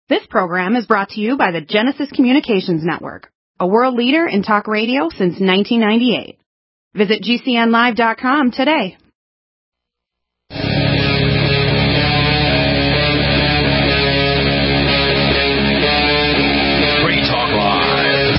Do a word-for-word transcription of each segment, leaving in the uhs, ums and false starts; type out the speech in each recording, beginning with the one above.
This program is brought to you by the Genesis Communications Network, a world leader in talk radio since nineteen ninety-eight. Visit G C N live dot com today. Free Talk Live.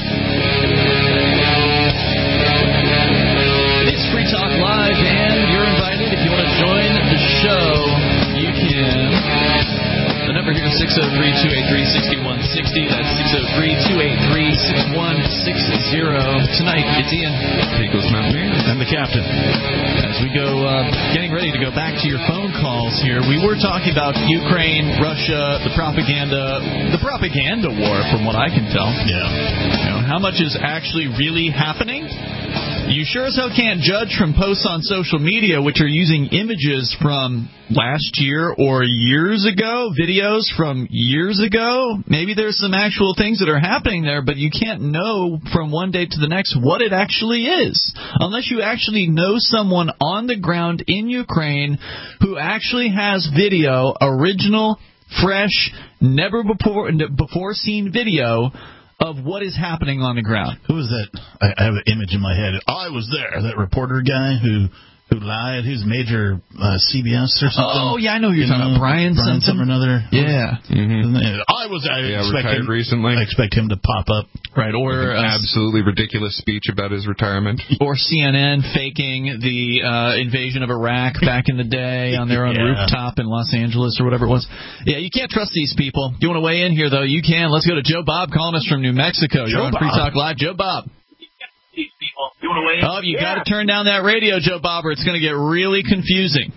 It's Free Talk Live, and you're invited. If you want to join the show, you can. The number here is six oh three, two eight three, six one six oh. That's six oh three, two eight three, six one six oh. Tonight, it's Ian, Pecos Mountaineer, and the captain. As we go, uh, getting ready to go back to your phone calls here, we were talking about Ukraine, Russia, the propaganda, the propaganda war, from what I can tell. Yeah. You know, how much is actually really happening? You sure as hell can't judge from posts on social media, which are using images from last year or years ago, videos from years ago. Maybe there's some actual things that are happening there, but you can't know from one day to the next what it actually is, unless you actually know someone on the ground in Ukraine who actually has video, original, fresh, never before before seen video of what is happening on the ground. Who was that? I, I have an image in my head. I was there. That reporter guy who who lied. Who's major uh, C B S or something? Oh, yeah, I know who you're you talking know, about. Brian, Brian something. something or another. Yeah. Mm-hmm. I was. I yeah, expect retired him, recently. I expect him to pop up. Right, or an uh, absolutely ridiculous speech about his retirement. Or C N N faking the uh, invasion of Iraq back in the day on their own yeah. rooftop in Los Angeles or whatever it was. Yeah, you can't trust these people. Do you want to weigh in here, though? You can. Let's go to Joe Bob calling us from New Mexico. You're Joe on Bob. Free Talk Live. Joe Bob. These people. You want to weigh in? Oh, you yeah. got to turn down that radio, Joe Bob, or it's going to get really confusing.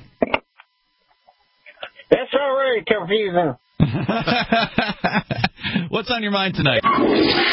That's already confusing. What's on your mind tonight? L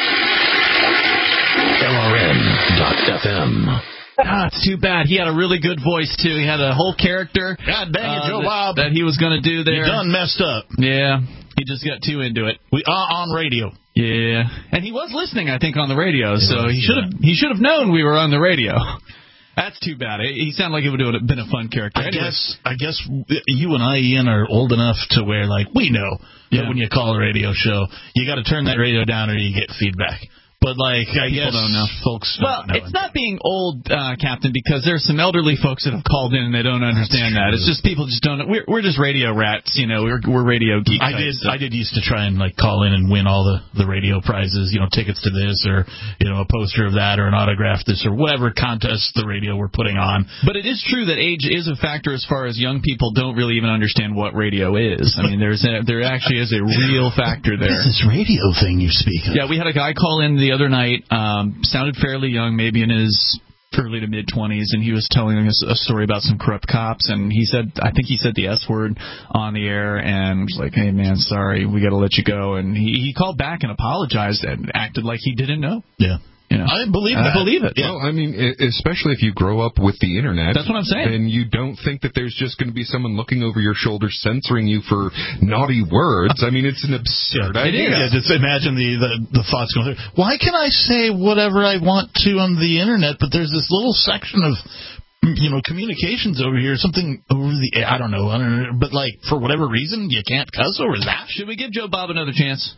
R N dot F M. Ah, it's too bad. He had a really good voice, too. He had a whole character. God dang it, uh, Joe that, Bob. That he was going to do there. You done messed up. Yeah. He just got too into it. We are on radio. Yeah. And he was listening, I think, on the radio, he so was, he should have yeah. he should have known we were on the radio. That's too bad. He sounded like it would have been a fun character. I anyway. guess I guess you and I, Ian, are old enough to where, like, we know yeah. that when you call a radio show, you got to turn that radio down or you get feedback. But, like, I People guess don't know. folks don't Well, know. it's not being old, uh, Captain, because there's some elderly folks that have called in and they don't understand that. It's just people just don't. We're we're just radio rats, you know. We're we're radio geeks. I did. I did used to try and like call in and win all the, the radio prizes, you know, tickets to this or you know a poster of that or an autograph this or whatever contest the radio were putting on. But it is true that age is a factor as far as young people don't really even understand what radio is. I mean, there's a, there actually is a real factor there. This radio thing you speak of. Yeah, we had a guy call in the other night. Um, sounded fairly young, maybe in his early to mid-twenties, and he was telling us a story about some corrupt cops, and he said, I think he said the S word on the air, and was like, hey, man, sorry, we got to let you go. And he, he called back and apologized and acted like he didn't know. Yeah. You know, I believe I that. believe it. Yeah. Well, I mean, especially if you grow up with the internet. That's what I'm saying. Then you don't think that there's just going to be someone looking over your shoulder censoring you for naughty words. I mean, it's an absurd yeah, idea. Yeah, just imagine the, the, the thoughts going through. Why can I say whatever I want to on the internet, but there's this little section of you know communications over here, something over the I don't know, I don't know, but like for whatever reason you can't cuss over that. Should we give Joe Bob another chance?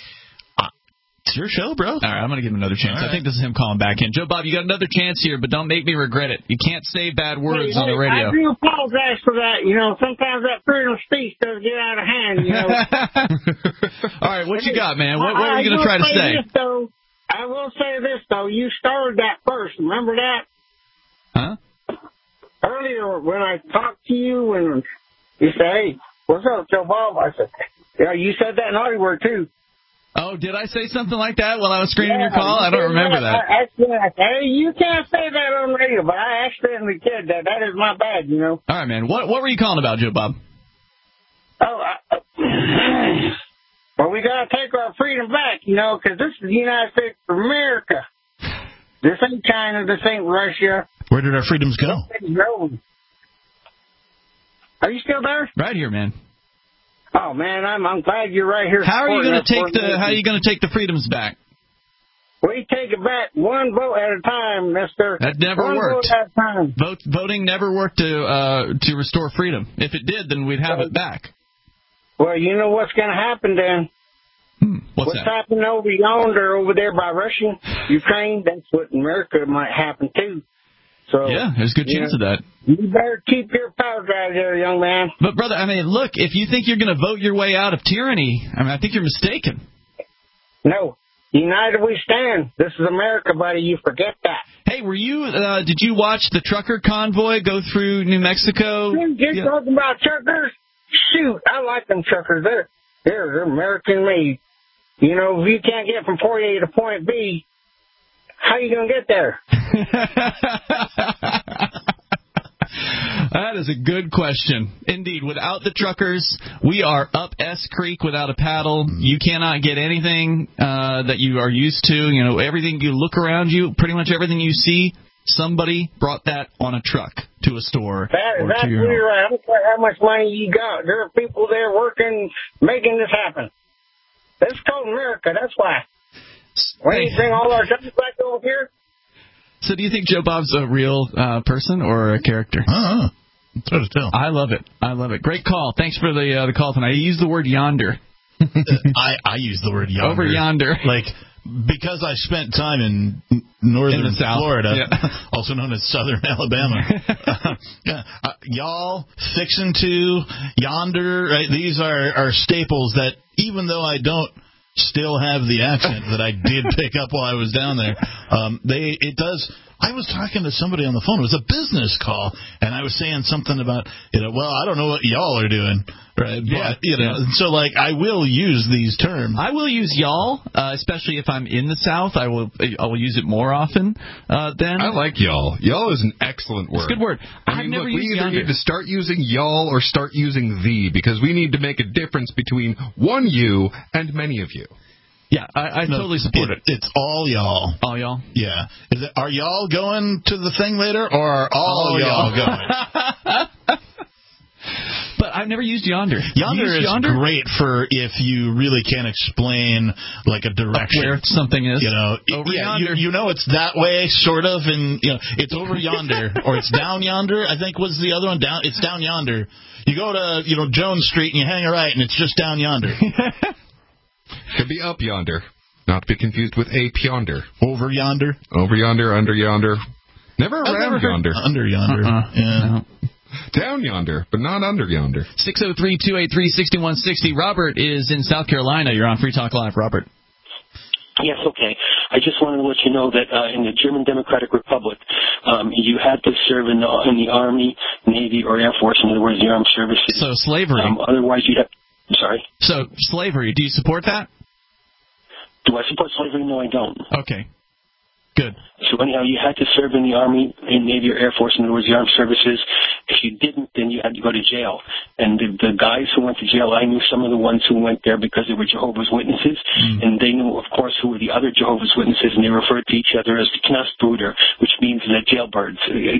It's your show, bro. All right, I'm going to give him another chance. Right. I think this is him calling back in. Joe Bob, you got another chance here, but don't make me regret it. You can't say bad words hey, on the radio. I do apologize for that. You know, sometimes that freedom of speech does get out of hand, you know. All right, what you got, man? What, what are you going to try to say? This, though, I will say this, though. You started that first. Remember that? Huh? Earlier, when I talked to you, and you said, hey, what's up, Joe Bob? I said, yeah, you said that naughty word, too. Oh, did I say something like that while I was screening yeah, your call? I don't remember that. I, I, hey, you can't say that on radio, but I accidentally did that. That is my bad, you know. All right, man. What what were you calling about, Joe Bob? Oh, I, well, we got to take our freedom back, you know, because this is the United States of America. This ain't China. This ain't Russia. Where did our freedoms go? Are you still there? Right here, man. Oh man, I'm I'm glad you're right here. How are you going to take the How are you going to take the freedoms back? We take it back one vote at a time, Mister. That never one worked. Vote at a time. Vote, voting never worked to uh, to restore freedom. If it did, then we'd have it back. Well, you know what's going to happen then? What's, What's that? happening over yonder, over there by Russia, Ukraine, that's what in America might happen too. So Yeah, there's a good chance know, of that. You better keep your powder dry there, young man. But, brother, I mean, look, if you think you're going to vote your way out of tyranny, I mean, I think you're mistaken. No. United we stand. This is America, buddy. You forget that. Hey, were you, uh, did you watch the trucker convoy go through New Mexico? You just Yeah. talking about truckers? Shoot, I like them truckers. They're, they're, they're American-made. You know, if you can't get from point A to point B, how you going to get there? That is a good question. Indeed, without the truckers, we are up S Creek without a paddle. You cannot get anything uh, that you are used to. You know, everything you look around you, pretty much everything you see, somebody brought that on a truck to a store That, or that's to your really home. right. I don't care how much money you got. There are people there working, making this happen. That's called America. That's why. When you bring all our jobs back over here, So do you think Joe Bob's a real uh, person or a character? Oh, it's hard to tell. I love it. I love it. Great call. Thanks for the uh, the call tonight. I use the word yonder. I, I use the word yonder. Over yonder. Like, because I spent time in northern In the South. Florida, Yeah. also known as southern Alabama. uh, yeah, uh, y'all, fixin' to, yonder, right? These are, are staples that, even though I don't still have the accent that I did pick up while I was down there, um, they it does... I was talking to somebody on the phone. It was a business call, and I was saying something about, you know, well, I don't know what y'all are doing, right? Yeah. But, you know, Yeah. so, like, I will use these terms. I will use y'all, uh, especially if I'm in the South. I will I will use it more often uh, than. I like y'all. Y'all is an excellent word. It's a good word. I I've mean, never look, used we either yonder. need to start using y'all or start using thee, because we need to make a difference between one you and many of you. Yeah, I, I No, totally support it. It's all y'all. All y'all. Yeah. Is it, are y'all going to the thing later, or are all, All y'all, y'all. going? But I've never used yonder. Yonder Use is yonder? great for if you really can't explain, like, a direction. Where something is. You know, Over yeah, yonder. You, you know it's that way, sort of, and you know it's over yonder, or it's down yonder. I think was the other one. Down, it's down yonder. You go to you know Jones Street and you hang a right, and it's just down yonder. Could be up yonder, not to be confused with ape yonder. Over yonder. Over yonder, under yonder. Never I've around never heard yonder. Under yonder. Uh-uh. Yeah. No. Down yonder, but not under yonder. six oh three, two eight three, six one six oh. Robert is in South Carolina. You're on Free Talk Live, Robert. Yes, okay. I just wanted to let you know that uh, in the German Democratic Republic, um, you had to serve in the, in the Army, Navy, or Air Force, in other words, the armed services. So slavery. Um, otherwise, you'd have... I'm sorry? So slavery. Do you support that? Do I support slavery? No, I don't. Okay. Good. So anyhow, you had to serve in the Army, in Navy, or Air Force, in other words, the armed services. If you didn't, then you had to go to jail. And the, the guys who went to jail, I knew some of the ones who went there because they were Jehovah's Witnesses, mm. and they knew, of course, who were the other Jehovah's Witnesses, and they referred to each other as the Knastbruder, which means the jailbirds.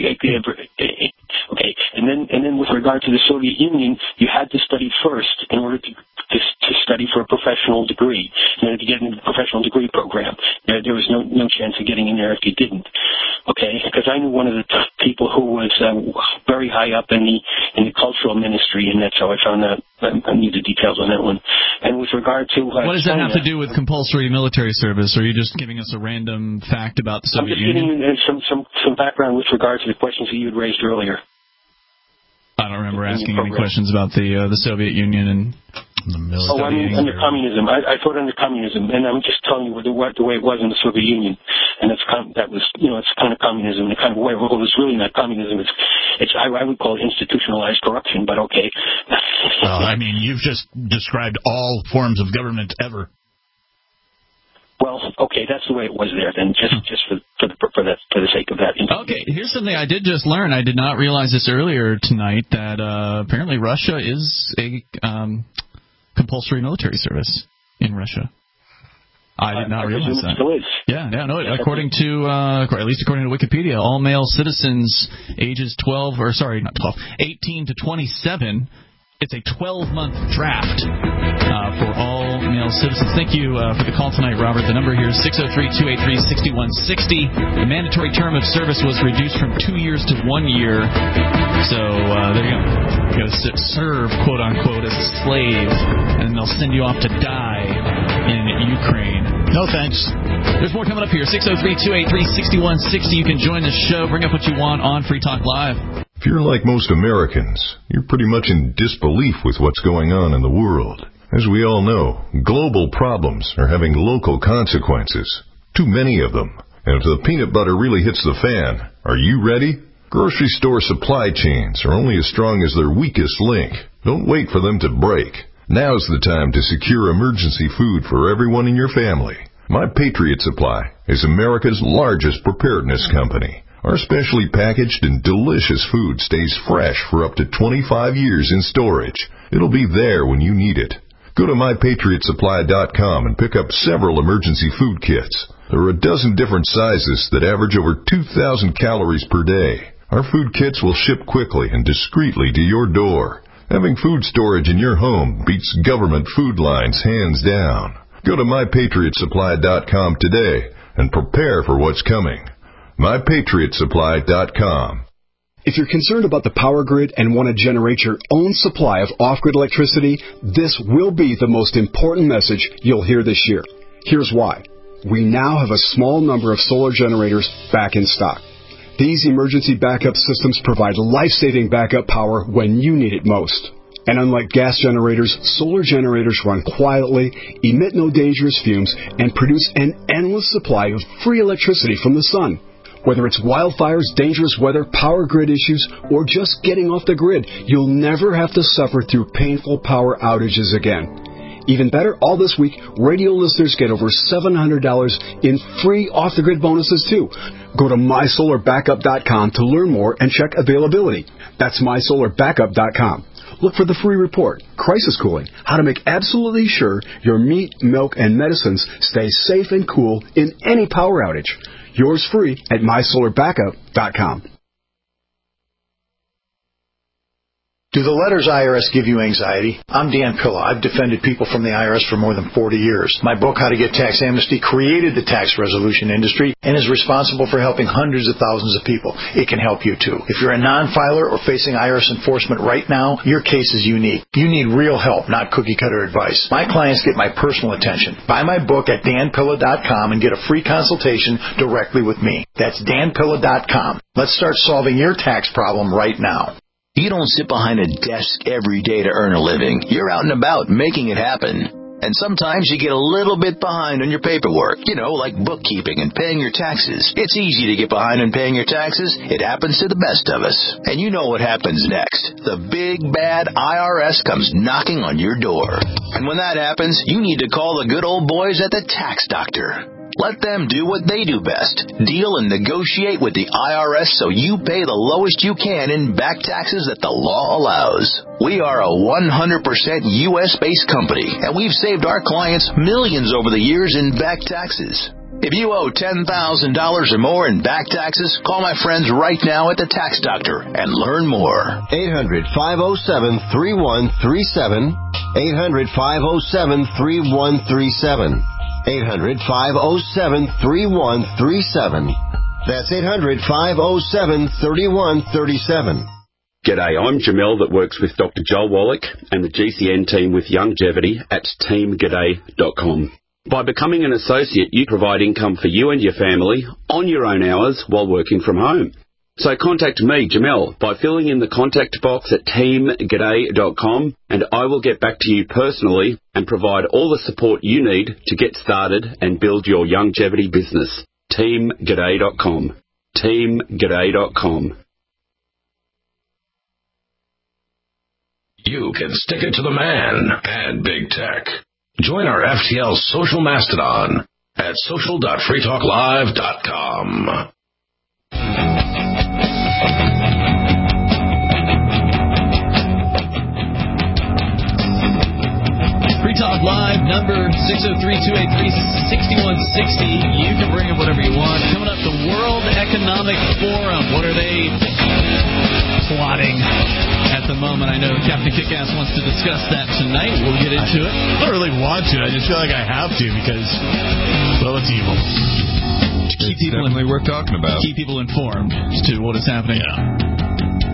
Okay, and then and then with regard to the Soviet Union, you had to study first in order to to, to study for a professional degree, in order to get into the professional degree program. There, there was no no chance of getting in there if you didn't. Okay, because I knew one of the t- people who was uh, very high up in the in the cultural ministry, and that's how I found out. I, I knew the details on that one. And with regard to uh, what does China, that have to do with compulsory military service? Or are you just giving us a random fact about the Soviet I'm just Union? giving you some some some background with regard to the questions that you had raised earlier. I don't remember asking any questions about the uh, the Soviet Union and the military. Oh, I mean under communism. I, I thought under communism, and I'm just telling you the, the way it was in the Soviet Union, and that's kind of, that was you know it's kind of communism, the kind of way. Well, it's really not communism. It's it's I, I would call it institutionalized corruption, but okay. Well, I mean, you've just described all forms of government ever. Well, okay, that's the way it was there. Then, just just for for the for that for the sake of that. Okay, here's something I did just learn. I did not realize this earlier tonight that uh, apparently Russia is a um, compulsory military service in Russia. I did not I realize it that. Still is. Yeah, yeah, no. According to, uh, at least according to Wikipedia, all male citizens ages twelve, or sorry, not twelve, eighteen to twenty-seven. It's a twelve-month draft uh, for all male citizens. Thank you uh, for the call tonight, Robert. The number here is six oh three, two eight three, six one six oh. The mandatory term of service was reduced from two years to one year. So uh, there you go. You got to serve, quote-unquote, as a slave, and they'll send you off to die in No, thanks. There's more coming up here. six oh three, two eight three, six one six oh. You can join the show. Bring up what you want on Free Talk Live. If you're like most Americans, you're pretty much in disbelief with what's going on in the world. As we all know, global problems are having local consequences. Too many of them. And if the peanut butter really hits the fan, are you ready? Grocery store supply chains are only as strong as their weakest link. Don't wait for them to break. Now's the time to secure emergency food for everyone in your family. My Patriot Supply is America's largest preparedness company. Our specially packaged and delicious food stays fresh for up to twenty-five years in storage. It'll be there when you need it. Go to my patriot supply dot com and pick up several emergency food kits. There are a dozen different sizes that average over two thousand calories per day. Our food kits will ship quickly and discreetly to your door. Having food storage in your home beats government food lines hands down. Go to my patriot supply dot com today and prepare for what's coming. my patriot supply dot com. If you're concerned about the power grid and want to generate your own supply of off-grid electricity, this will be the most important message you'll hear this year. Here's why. We now have a small number of solar generators back in stock. These emergency backup systems provide life-saving backup power when you need it most. And unlike gas generators, solar generators run quietly, emit no dangerous fumes, and produce an endless supply of free electricity from the sun. Whether it's wildfires, dangerous weather, power grid issues, or just getting off the grid, you'll never have to suffer through painful power outages again. Even better, all this week, radio listeners get over seven hundred dollars in free off-the-grid bonuses, too. Go to my solar backup dot com to learn more and check availability. That's my solar backup dot com. Look for the free report, Crisis Cooling, how to make absolutely sure your meat, milk, and medicines stay safe and cool in any power outage. Yours free at my solar backup dot com. Do the letters I R S give you anxiety? I'm Dan Pilla. I've defended people from the I R S for more than forty years. My book, How to Get Tax Amnesty, created the tax resolution industry and is responsible for helping hundreds of thousands of people. It can help you, too. If you're a non-filer or facing I R S enforcement right now, your case is unique. You need real help, not cookie-cutter advice. My clients get my personal attention. Buy my book at dan pilla dot com and get a free consultation directly with me. That's dan pilla dot com. Let's start solving your tax problem right now. You don't sit behind a desk every day to earn a living. You're out and about making it happen. And sometimes you get a little bit behind on your paperwork, you know, like bookkeeping and paying your taxes. It's easy to get behind on paying your taxes. It happens to the best of us. And you know what happens next. The big, bad I R S comes knocking on your door. And when that happens, you need to call the good old boys at the Tax Doctor. Let them do what they do best. Deal and negotiate with the I R S so you pay the lowest you can in back taxes that the law allows. We are a one hundred percent U S-based company, and we've saved our clients millions over the years in back taxes. If you owe ten thousand dollars or more in back taxes, call my friends right now at the Tax Doctor and learn more. eight hundred, five oh seven, three one three seven. eight hundred, five oh seven, three one three seven. eight hundred, five oh seven, three one three seven. That's eight hundred, five oh seven, three one three seven. G'day, I'm Jamel that works with Doctor Joel Wallach and the G C N team with Longevity at team g'day dot com. By becoming an associate, you provide income for you and your family on your own hours while working from home. So contact me, Jamel, by filling in the contact box at team g'day dot com, and I will get back to you personally and provide all the support you need to get started and build your longevity business. team g'day dot com. team g'day dot com. You can stick it to the man and big tech. Join our F T L social mastodon at social dot free talk live dot com. Free Talk Live, number six oh three, two eight three, six one six oh. You can bring up whatever you want. Coming up, the World Economic Forum. What are they plotting at the moment? I know Captain Kickass wants to discuss that tonight. We'll get into it. I don't really want to. I just feel like I have to because, well, it's evil. To keep it's people definitely in, worth talking about. Keep people informed as to what is happening. Yeah. Uh, you can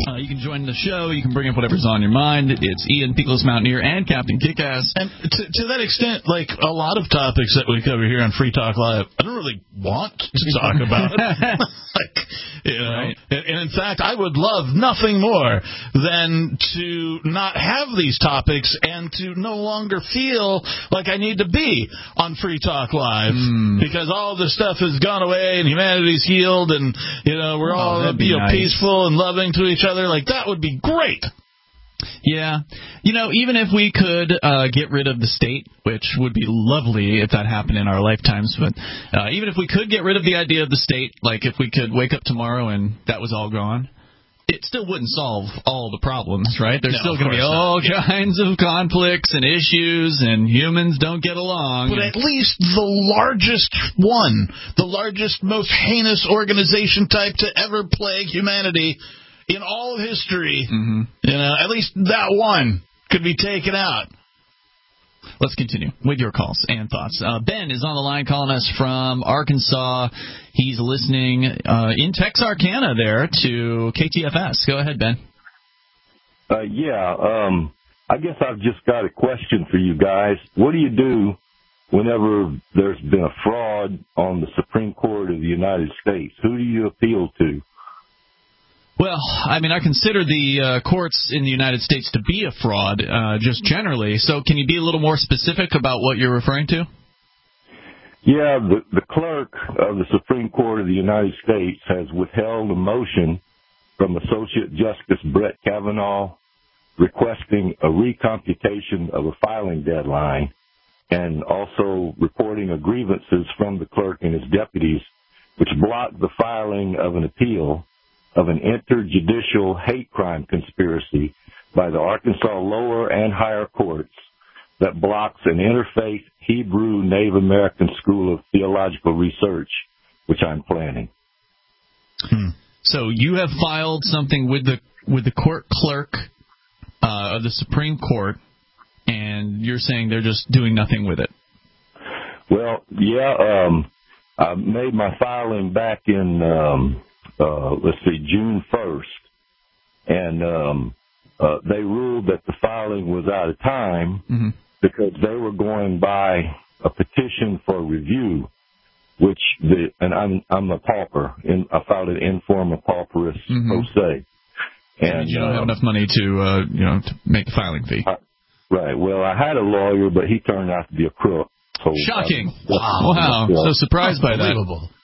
join the show. You can bring up whatever's on your mind. It's Ian, Peakless Mountaineer, and Captain Kickass. And to, to that extent, like a lot of topics that we cover here on Free Talk Live, I don't really want to talk about. like, you know, right. and, and in fact, I would love nothing more than to not have these topics and to no longer feel like I need to be on Free Talk Live mm. because all this stuff has gone away and humanity's healed and, you know, we're all oh, you know, nice. peaceful and loving to each other. Like, that would be great. Yeah. You know, even if we could uh, get rid of the state, which would be lovely if that happened in our lifetimes, but uh, even if we could get rid of the idea of the state, like if we could wake up tomorrow and that was all gone, it still wouldn't solve all the problems, right? There's no, still going to be all not. kinds of conflicts and issues, and humans don't get along. But at least the largest one, the largest, most heinous organization type to ever plague humanity in all of history, mm-hmm. you know, at least that one could be taken out. Let's continue with your calls and thoughts. Uh, Ben is on the line calling us from Arkansas. He's listening uh, in Texarkana there to K T F S. Go ahead, Ben. Uh, yeah, um, I guess I've just got a question for you guys. What do you do whenever there's been a fraud on the Supreme Court of the United States? Who do you appeal to? Well, I mean, I consider the uh, courts in the United States to be a fraud, uh, just generally. So can you be a little more specific about what you're referring to? Yeah, the, the clerk of the Supreme Court of the United States has withheld a motion from Associate Justice Brett Kavanaugh requesting a recomputation of a filing deadline and also reporting a grievances from the clerk and his deputies, which blocked the filing of an appeal of an interjudicial hate crime conspiracy by the Arkansas lower and higher courts that blocks an interfaith Hebrew Native American School of Theological Research, which I'm planning. Hmm. So you have filed something with the with the court clerk uh, of the Supreme Court, and you're saying they're just doing nothing with it. Well, yeah, um, I made my filing back in um, Uh, let's see, June first, and um, uh, they ruled that the filing was out of time mm-hmm. because they were going by a petition for review, which the and I'm I'm a pauper, and I filed an informa pauperis mm-hmm. pro se, and, and you don't um, have enough money to uh, you know to make the filing fee. I, right. Well, I had a lawyer, but he turned out to be a crook. So, Shocking! Um, wow! Wow! So surprised by that.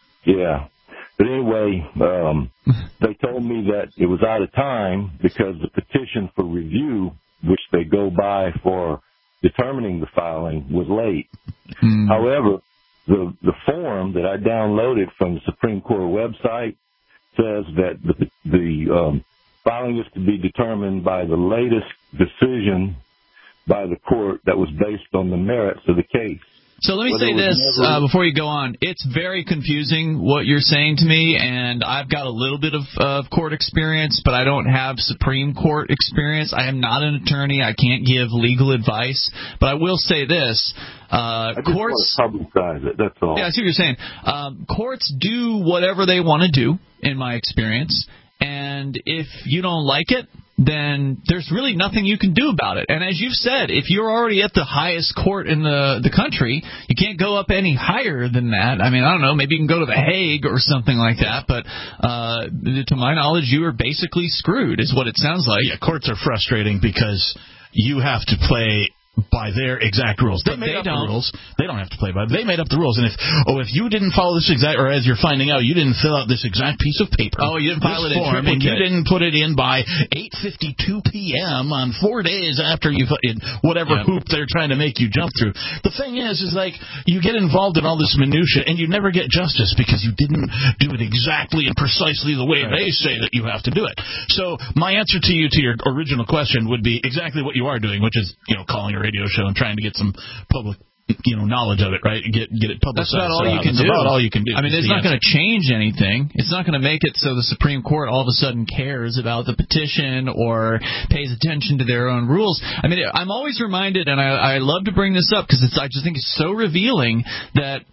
Yeah. But anyway, um, they told me that it was out of time because the petition for review, which they go by for determining the filing, was late. Mm. However, the the form that I downloaded from the Supreme Court website says that the, the um, filing is to be determined by the latest decision by the court that was based on the merits of the case. So let me well, say this never... uh, before you go on. It's very confusing what you're saying to me, and I've got a little bit of uh, court experience, but I don't have Supreme Court experience. I am not an attorney. I can't give legal advice. But I will say this. Uh, I just courts, want to publicize it, that's all. Yeah, I see what you're saying. Um, courts do whatever they want to do, in my experience, and if you don't like it, then there's really nothing you can do about it. And as you've said, if you're already at the highest court in the, the country, you can't go up any higher than that. I mean, I don't know, maybe you can go to The Hague or something like that, but uh, to my knowledge, you are basically screwed, is what it sounds like. Yeah, courts are frustrating because you have to play by their exact rules. They but made they up don't. the rules. They don't have to play by. They made up the rules. And if oh, if you didn't follow this exact, or as you're finding out, you didn't fill out this exact piece of paper. Oh, you didn't file it in form, and you didn't put it in by eight fifty-two p.m. on four days after you in whatever yeah. hoop they're trying to make you jump through. The thing is, is like you get involved in all this minutia, and you never get justice because you didn't do it exactly and precisely the way right. they say that you have to do it. So my answer to you to your original question would be exactly what you are doing, which is you know calling a radio show and trying to get some public, you know, knowledge of it, right? Get get it publicized. That's about all you can That's do. about all you can do. I mean, it's not going to change anything. It's not going to make it so the Supreme Court all of a sudden cares about the petition or pays attention to their own rules. I mean, I'm always reminded, and I, I love to bring this up because it's I just think it's so revealing that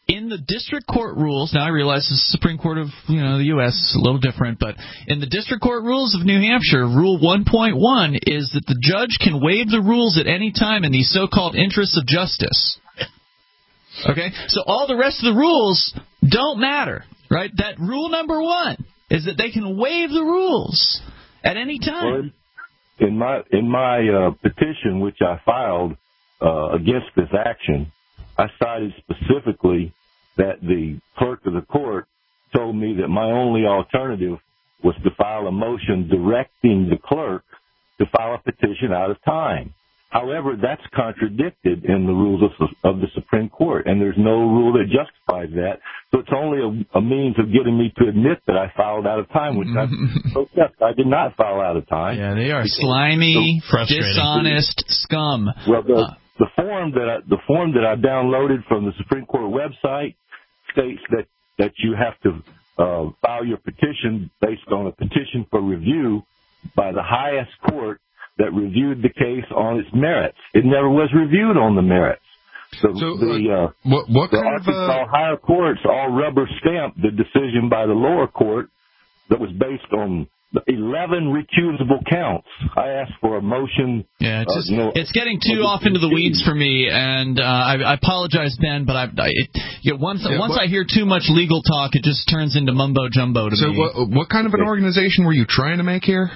in the district court rules, now I realize the Supreme Court of you know the U S is a little different, but in the district court rules of New Hampshire, Rule one point one is that the judge can waive the rules at any time in these so-called interests of justice. Okay? So all the rest of the rules don't matter, right? That rule number one is that they can waive the rules at any time. Well, in my in my uh, petition, which I filed uh, against this action, I cited specifically that the clerk of the court told me that my only alternative was to file a motion directing the clerk to file a petition out of time. However, that's contradicted in the rules of, of the Supreme Court, and there's no rule that justifies that. So it's only a, a means of getting me to admit that I filed out of time, which I protest. I did not file out of time. Yeah, they are slimy, dishonest scum. Well, the, uh, the form that I, the form that I downloaded from the Supreme Court website states that that you have to uh, file your petition based on a petition for review by the highest court that reviewed the case on its merits. It never was reviewed on the merits. So, so the, uh, what, what the kind Arkansas of, uh... higher courts all rubber stamped the decision by the lower court that was based on eleven recusable counts. I asked for a motion. Yeah, it's, just, uh, you know, it's getting too off into the weeds for me, and uh, I, I apologize, Ben, but I, I it, you know, once yeah, once what, I hear too much legal talk, it just turns into mumbo jumbo to so me. So, what, what kind of an organization were you trying to make here?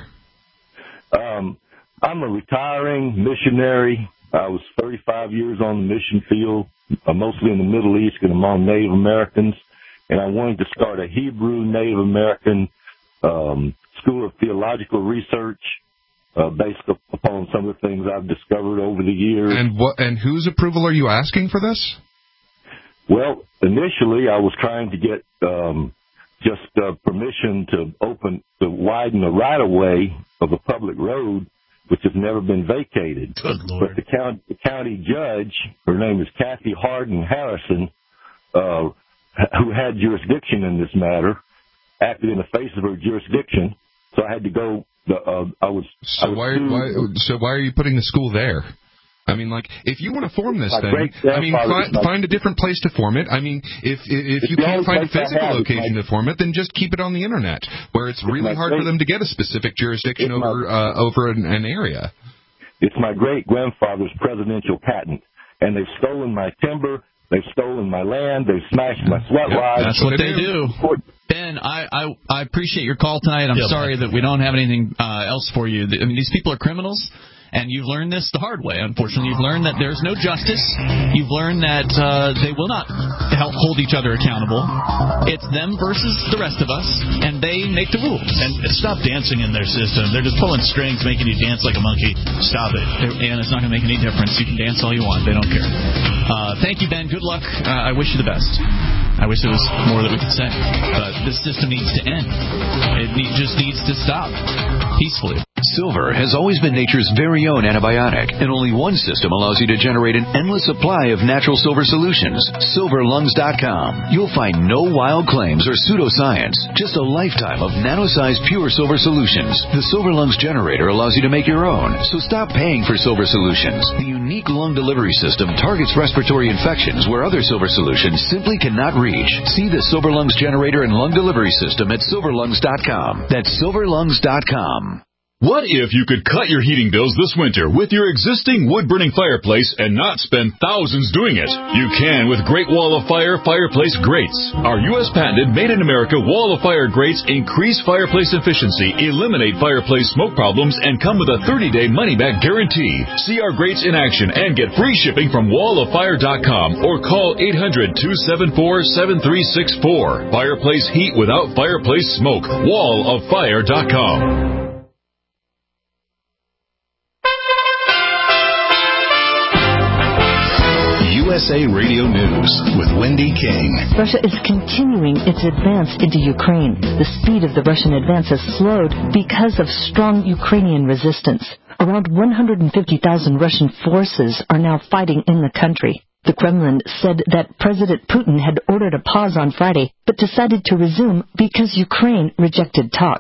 Um, I'm a retiring missionary. I was thirty-five years on the mission field, uh, mostly in the Middle East and among Native Americans, and I wanted to start a Hebrew Native American um, School of Theological Research uh, based upon some of the things I've discovered over the years. And what? And whose approval are you asking for this? Well, initially I was trying to get um, just uh, permission to open, to widen the right-of-way of a public road, which has never been vacated. Good Lord. But the county, the county judge, her name is Kathy Harden Harrison, uh, who had jurisdiction in this matter, acted in the face of her jurisdiction. So I had to go. Uh, I was. So I was why, why? So why are you putting the school there? I mean, like, if you want to form this thing, I mean, find, find a different place to form it. I mean, if if, if you can't find a physical location to form it, then just keep it on the internet, where it's really hard for them to get a specific jurisdiction over uh, over an, an area. It's my great grandfather's presidential patent, and they've stolen my timber. They've stolen my land. They've smashed my sweat yep, lodge. That's what they do. Ben, I, I I appreciate your call tonight. I'm yep, sorry that we don't have anything uh, else for you. I mean, these people are criminals, and you've learned this the hard way, unfortunately. You've learned that there's no justice. You've learned that uh, they will not help hold each other accountable. It's them versus the rest of us, and they make the rules. And stop dancing in their system. They're just pulling strings, making you dance like a monkey. Stop it. And it's not going to make any difference. You can dance all you want. They don't care. Uh, thank you, Ben. Good luck. Uh, I wish you the best. I wish there was more that we could say. But this system needs to end. It need, just needs to stop peacefully. Silver has always been nature's very own antibiotic, and only one system allows you to generate an endless supply of natural silver solutions. silver lungs dot com. You'll find no wild claims or pseudoscience, just a lifetime of nano-sized pure silver solutions. The Silver Lungs generator allows you to make your own, so stop paying for silver solutions. The unique lung delivery system targets respiratory infections where other silver solutions simply cannot reach. See the Silver Lungs generator and lung delivery system at silver lungs dot com. That's silver lungs dot com. What if you could cut your heating bills this winter with your existing wood-burning fireplace and not spend thousands doing it? You can with Great Wall of Fire Fireplace Grates. Our U S patented made-in-America Wall of Fire grates increase fireplace efficiency, eliminate fireplace smoke problems, and come with a thirty-day money-back guarantee. See our grates in action and get free shipping from wall of fire dot com or call eight hundred, two seven four, seven three six four. Fireplace heat without fireplace smoke. wall of fire dot com. U S A Radio News with Wendy King. Russia is continuing its advance into Ukraine. The speed of the Russian advance has slowed because of strong Ukrainian resistance. Around one hundred fifty thousand Russian forces are now fighting in the country. The Kremlin said that President Putin had ordered a pause on Friday, but decided to resume because Ukraine rejected talks.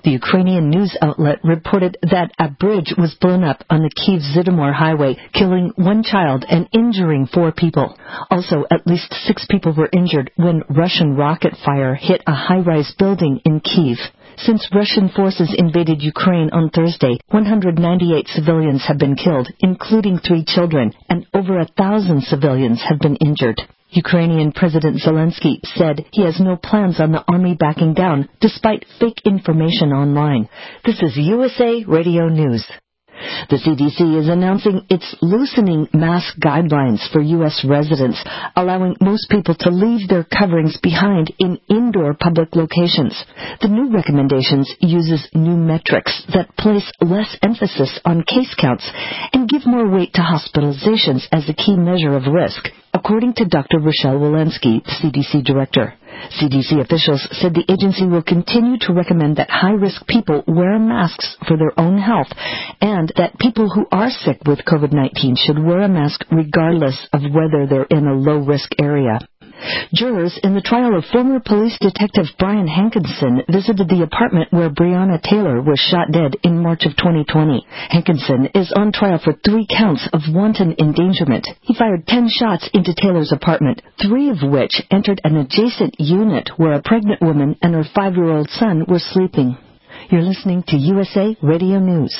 The Ukrainian news outlet reported that a bridge was blown up on the Kyiv-Zhytomyr highway, killing one child and injuring four people. Also, at least six people were injured when Russian rocket fire hit a high-rise building in Kyiv. Since Russian forces invaded Ukraine on Thursday, one hundred ninety-eight civilians have been killed, including three children, and over a thousand civilians have been injured. Ukrainian President Zelensky said he has no plans on the army backing down, despite fake information online. This is U S A Radio News. The C D C is announcing it's loosening mask guidelines for U S residents, allowing most people to leave their coverings behind in indoor public locations. The new recommendations uses new metrics that place less emphasis on case counts and give more weight to hospitalizations as a key measure of risk, according to Doctor Rochelle Walensky, the C D C director. C D C officials said the agency will continue to recommend that high-risk people wear masks for their own health and that people who are sick with COVID nineteen should wear a mask regardless of whether they're in a low-risk area. Jurors in the trial of former police detective Brian Hankinson visited the apartment where Breonna Taylor was shot dead in March of twenty twenty. Hankinson is on trial for three counts of wanton endangerment. He fired ten shots into Taylor's apartment, three of which entered an adjacent unit where a pregnant woman and her five-year-old son were sleeping. You're listening to U S A Radio News.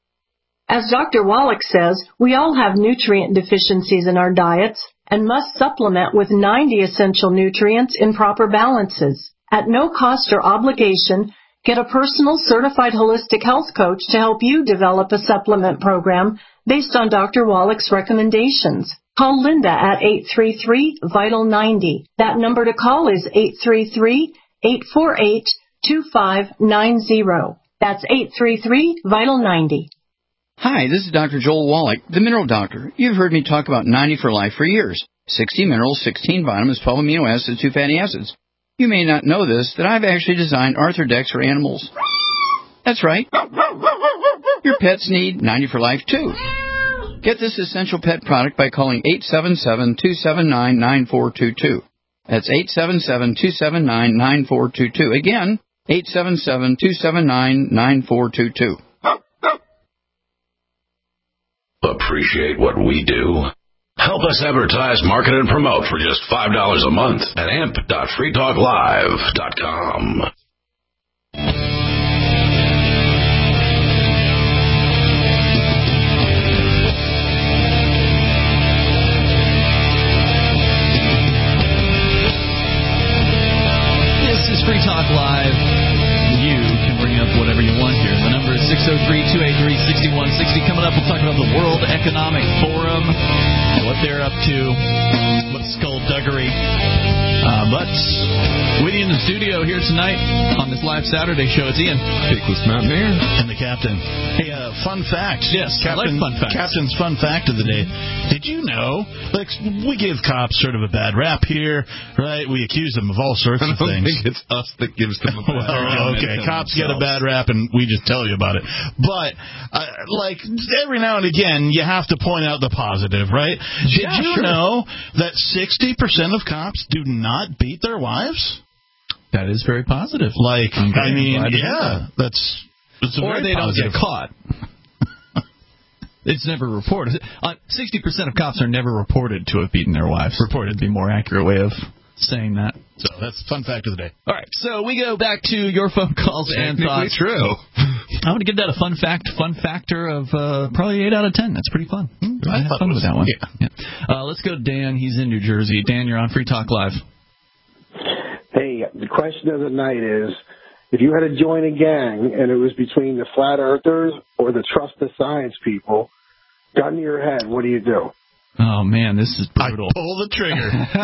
As Doctor Wallach says, we all have nutrient deficiencies in our diets and must supplement with ninety essential nutrients in proper balances. At no cost or obligation, get a personal certified holistic health coach to help you develop a supplement program based on Doctor Wallach's recommendations. Call Linda at eight three three, vital ninety. That number to call is eight three three, eight four eight, two five nine zero. That's eight three three, vital ninety. Hi, this is Doctor Joel Wallach, the Mineral Doctor. You've heard me talk about ninety for Life for years. sixty minerals, sixteen vitamins, twelve amino acids, two fatty acids. You may not know this, that I've actually designed Arthrodex for animals. That's right. Your pets need ninety for Life, too. Get this essential pet product by calling eight seven seven, two seven nine, nine four two two. That's eight seven seven, two seven nine, nine four two two. Again, eight seven seven, two seven nine, nine four two two. Appreciate what we do? Help us advertise, market, and promote for just five dollars a month at amp dot free talk live dot com. This is Free Talk Live. You can bring up whatever you want here. The number is six oh three, two eight three, six one six oh. Coming up, we'll talk about the World Economic Forum, what they're up to, what skullduggery. Uh, but with you in the studio here tonight on this live Saturday show, it's Ian. Peakless Mountaineer. And the captain. Hey, uh, fun fact. Yes, Captain, I like fun facts. Captain's fun fact of the day. Did you know, like, we give cops sort of a bad rap here, right? We accuse them of all sorts I of don't things. think it's us that gives them a bad well, rap. okay, cops get a bad rap, and we just tell you about it. But, uh, like, every now and again, you have to point out the positive, right? Did yeah, you sure. know that sixty percent of cops do not beat their wives? That is very positive. Like, I'm I mean, glad to hear yeah, that. that's, that's a or very they positive. don't get caught. It's never reported. Uh, sixty percent of cops are never reported to have beaten their wives. Reported would be a more accurate way of saying that. So that's fun fact of the day. All right, so we go back to your phone calls and thoughts. True. I want to give that a fun fact, fun factor of uh, probably eight out of ten. That's pretty fun. Mm, I I had thought fun it was, with that one. Yeah. Yeah. Uh, let's go to Dan. He's in New Jersey. Dan, you're on Free Talk Live. Hey, the question of the night is, if you had to join a gang and it was between the flat earthers or the trust the science people, gun to your head, what do you do? Oh, man, this is brutal. I pull the trigger.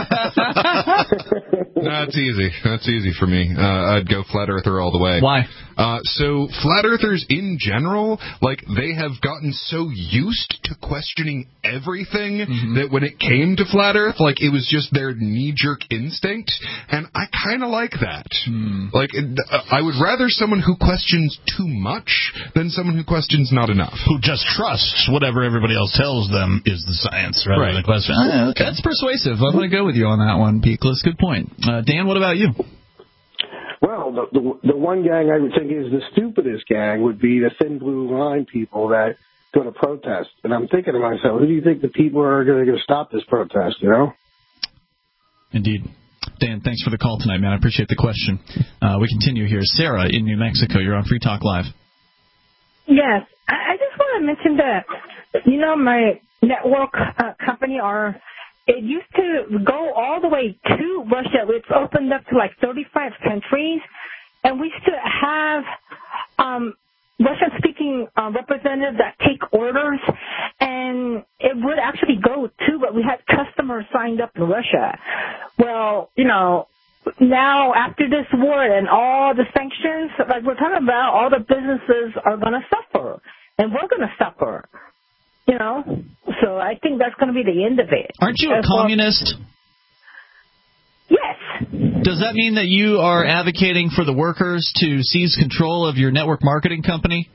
That's easy. That's easy for me. Uh, I'd go flat earther all the way. Why? Uh, so flat earthers in general, like, they have gotten so used to questioning everything mm-hmm. that when it came to flat earth, like, it was just their knee-jerk instinct, and I kind of like that. Mm. Like, I would rather someone who questions too much than someone who questions not enough. Who just trusts whatever everybody else tells them is the science, rather right. than the question. Ah, okay. That's persuasive. I'm going to go with you on that one, Peakless. Good point. Uh, Dan, what about you? Well, the, the the one gang I would think is the stupidest gang would be the thin blue line people that go to protest. And I'm thinking to myself, who do you think the people are going to stop this protest, you know? Indeed. Dan, thanks for the call tonight, man. I appreciate the question. Uh, we continue here. Sarah in New Mexico, you're on Free Talk Live. Yes. I, I just want to mention that, you know, my network uh, company, our it used to go all the way to Russia. It's opened up to like thirty-five countries, and we still have um, Russian-speaking uh, representatives that take orders, and it would actually go to, but we had customers signed up in Russia. Well, you know, now after this war and all the sanctions, like we're talking about, all the businesses are going to suffer, and we're going to suffer. You know, so I think that's going to be the end of it. Aren't you a As communist? Well, yes. Does that mean that you are advocating for the workers to seize control of your network marketing company?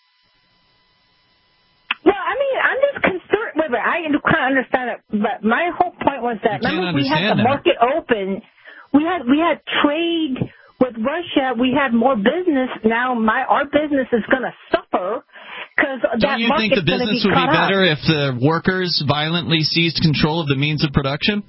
Well, I mean, I'm just concerned with it. I kind of understand it, but my whole point was that remember we had the that. market open. We had we had trade with Russia. We had more business. Now my our business is going to suffer. Don't you think the business would be better if the workers violently seized control of the means of production?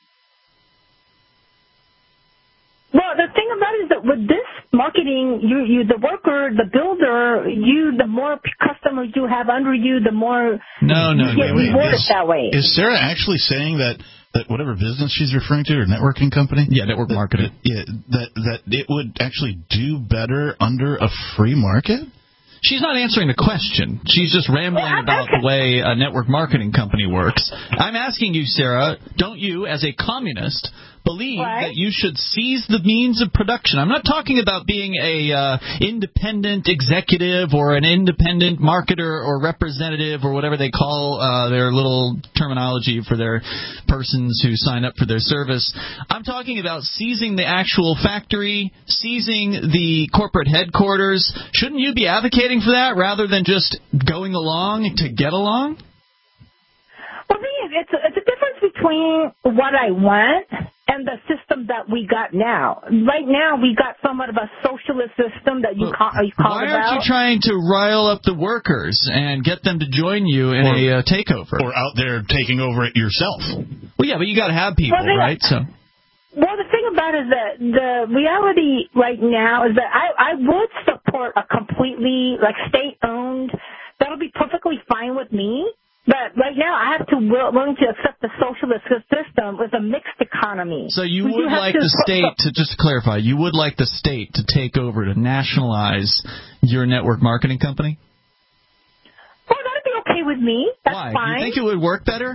Well, the thing about it is that with this marketing, you, you, the worker, the builder, you, the more customers you have under you, the more no, no, you get wait, wait. rewarded Is, that way. Is Sarah actually saying that, that whatever business she's referring to, or networking company? Yeah, network that, marketing. That, yeah, that, that it would actually do better under a free market? She's not answering the question. She's just rambling about the way a network marketing company works. I'm asking you, Sarah, don't you, as a communist, believe right. that you should seize the means of production? I'm not talking about being a uh, independent executive or an independent marketer or representative or whatever they call uh, their little terminology for their persons who sign up for their service. I'm talking about seizing the actual factory, seizing the corporate headquarters. Shouldn't you be advocating for that rather than just going along to get along? Well, it's a, it's a difference between what I want and the system that we got now. Right now, we got somewhat of a socialist system that you well, call, you call Why about. aren't you trying to rile up the workers and get them to join you in or, a uh, takeover? Or out there taking over it yourself. Well, yeah, but you got to have people, well, right? So. Well, the thing about it is that the reality right now is that I, I would support a completely, like, state-owned. That'll be perfectly fine with me. But right now, I have to will, willing to accept the socialist system with a mixed economy. So you would would you like the state to, just to clarify, you would like the state to take over, to nationalize your network marketing company? Well, that'd be okay with me. That's Why? fine. Do you think it would work better?